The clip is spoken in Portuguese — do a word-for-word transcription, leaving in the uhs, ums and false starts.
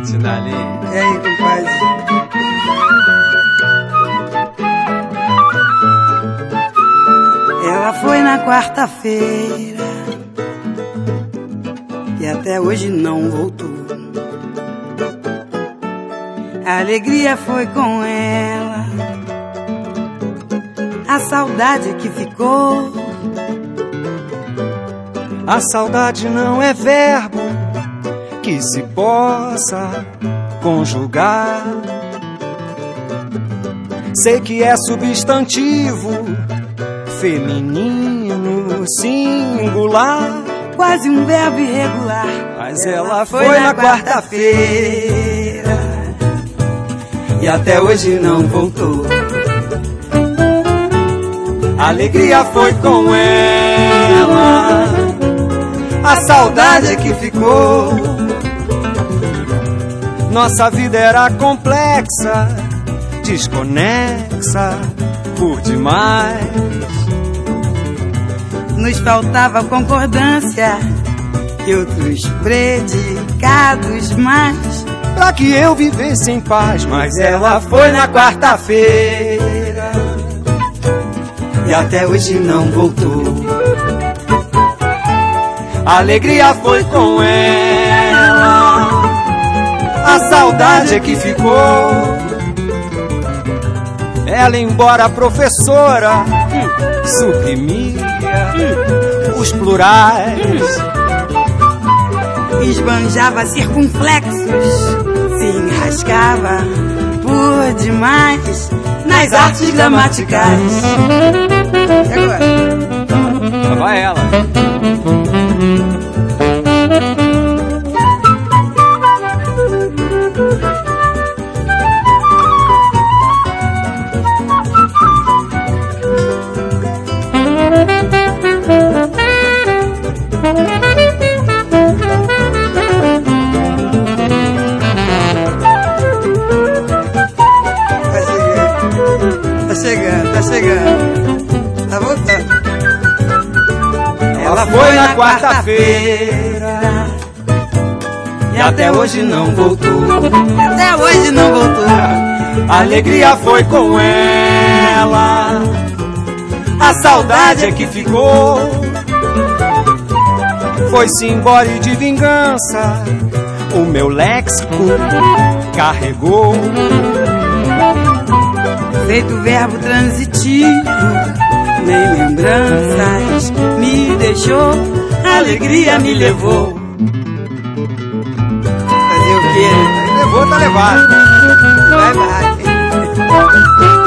noite, Dali. E aí, compadre? Ela foi na quarta-feira e até hoje não voltou. A alegria foi com ela, a saudade que ficou. A saudade não é verbo que se possa conjugar. Sei que é substantivo feminino singular, quase um verbo irregular. Mas ela foi, foi na quarta-feira e até hoje não voltou. A alegria foi com ela, a saudade que ficou. Nossa vida era complexa, desconexa por demais. Nos faltava concordância e outros predicados mais, pra que eu vivesse em paz. Mas ela foi na quarta-feira e até hoje não voltou. A alegria foi com ela, a saudade é que ficou. Ela, embora professora, hum, suprimia hum, os plurais, esbanjava circunflexos, se enrascava por demais nas artes gramaticais. E agora? Lá vai ela. Tá chegando, tá chegando, tá voltando. Ela foi na quarta-feira e até hoje não voltou. Até hoje não voltou. A alegria foi com ela, a saudade é que ficou. Foi-se embora e de vingança o meu léxico carregou. Feito verbo transitivo, nem lembranças me deixou, a alegria me levou. Fazer o quê? Levou, tá levado. Vai, vai.